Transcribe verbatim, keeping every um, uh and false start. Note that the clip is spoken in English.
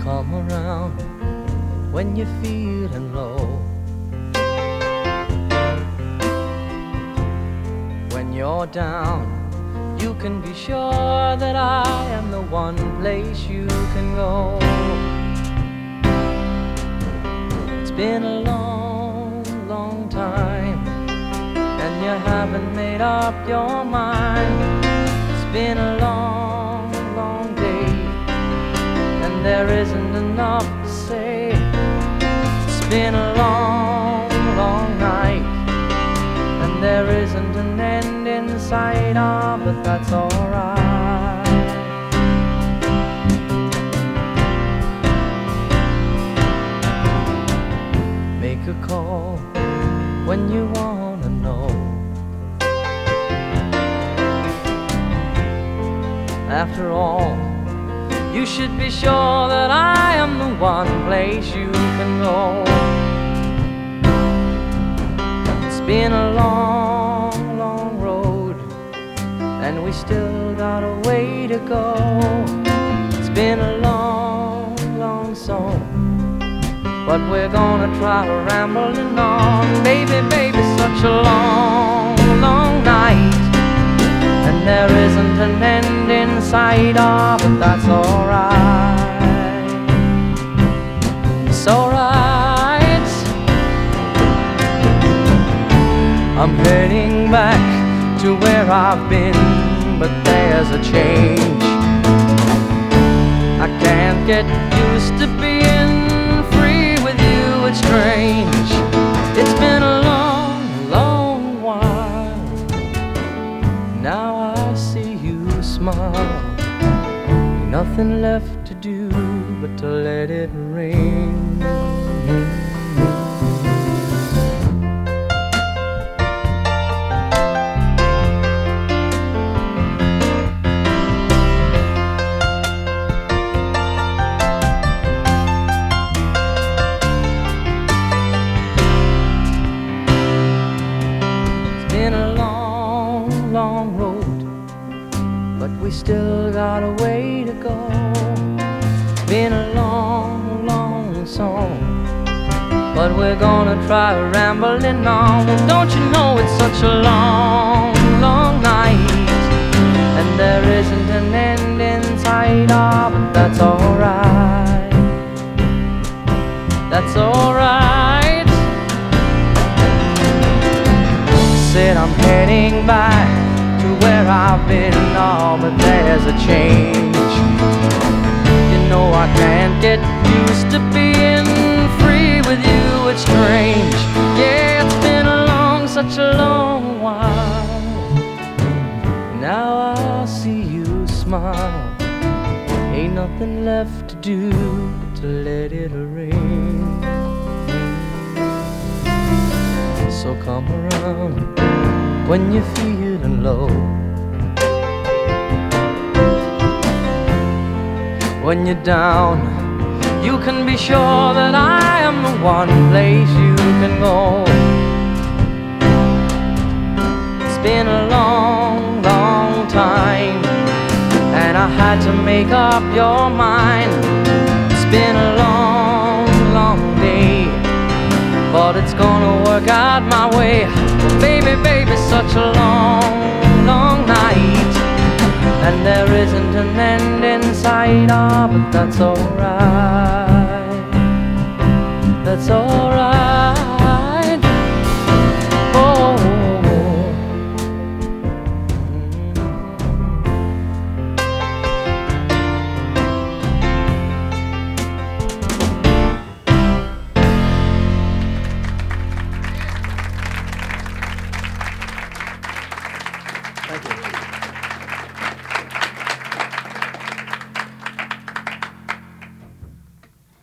come around when you're feeling low. When you're down, you can be sure that I am the one place you can go. It's been a long, long time, and you haven't made up your mind. It's been a long, long day, and there isn't enough to say. It's been a long, long night, and there isn't an end in sight. Ah, but that's alright. Make a call when you wanna know. After all, you should be sure that I am the one place you can go. It's been a long, long road, and we still got a way to go. It's been a long, long song, but we're gonna try to rambling on. Baby, baby, such a long, long night, and there isn't an end in sight. Ah, but that's alright. It's alright. I'm heading back to where I've been, but there's a change. I can't get used to being free with you. It's strange. It's been a long, long while. Now I see you smile. Nothing left to do but to let it rain. It's been a long, long road, but we still got a way to go. It's been a long, long song, but we're gonna try rambling on. Well, don't you know it's such a long, long night, and there isn't an end in sight. Ah, but that's alright. That's alright. Said I'm heading back to where I've been. Oh, but there's a change. You know I can't get used to being free with you. It's strange. Yeah, it's been a long, such a long while. Now I see you smile. Ain't nothing left to do but to let it rain. So come around when you're feeling low. When you're down, you can be sure that I am the one place you can go. It's been a long, long time, and I had to make up your mind. It's been a long, long day, but it's gonna work out my way. Well, baby, baby, such a long